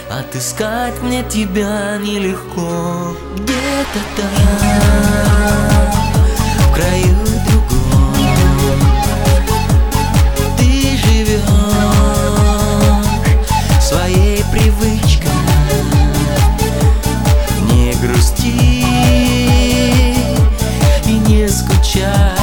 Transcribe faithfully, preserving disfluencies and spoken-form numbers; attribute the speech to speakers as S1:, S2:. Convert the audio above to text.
S1: отыскать мне тебя нелегко. Где-то там, в краю другом, ты живешь своей привычкой. Не грусти и не скучай.